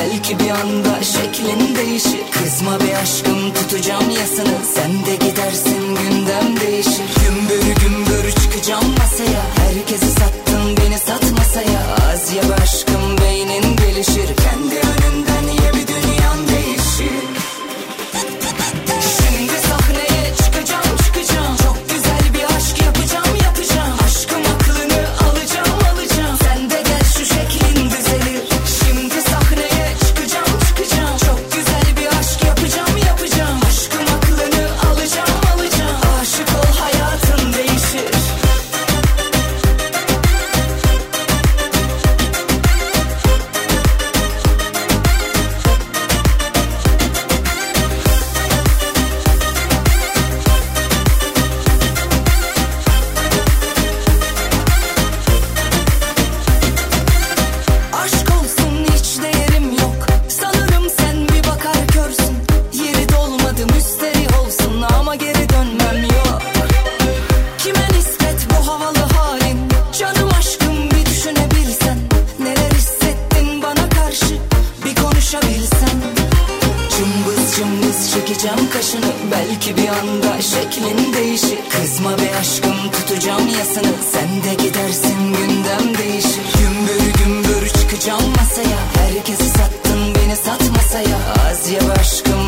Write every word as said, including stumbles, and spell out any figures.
belki bir anda şeklin değişir. Kızma be aşkım, tutacağım yasını, sen de gidersin gündem değişir. Gümbür gümbür çıkacağım masaya, herkesi sattın beni sat masaya. Az ye be aşkım, beynin gelişir, kendi önünden ye bir dünyan değişir. Şimdi sahneye çıkacağım çıkacağım, çok güzel bir aşk yapacağım yapacağım. Aşkım aklını alacağım alacağım, sen de gel şu şeklin düzelir. Şimdi sahneye çıkacağım çıkacağım, çok güzel bir aşk yapacağım yapacağım. Aşkım aklını alacağım alacağım, aşık ol hayatın değişir. Aşk olsun hiç değerim yok, sanırım sen bir bakar körsün. Yeri dolmadı müsteri olsun ama geri dönmem yok. Kime nispet bu havalı halin, canım aşkım bir düşünebilsen. Neler hissettin bana karşı bir konuşabilsen. Cımbız cımbız çekeceğim kaşını, belki bir anda şeklin değişir. Kızma be aşkım, tutacağım yasını, sen de gidersin gündem değişir. Gümbür gümbür çıkacağım masaya, herkesi sattın beni sat masaya. Az ye be aşkım,